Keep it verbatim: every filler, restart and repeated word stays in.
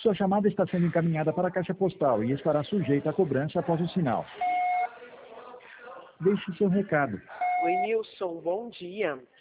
Sua chamada está sendo encaminhada para a caixa postal e estará sujeita à cobrança após o sinal. Deixe seu recado. Oi, Nilson, bom dia.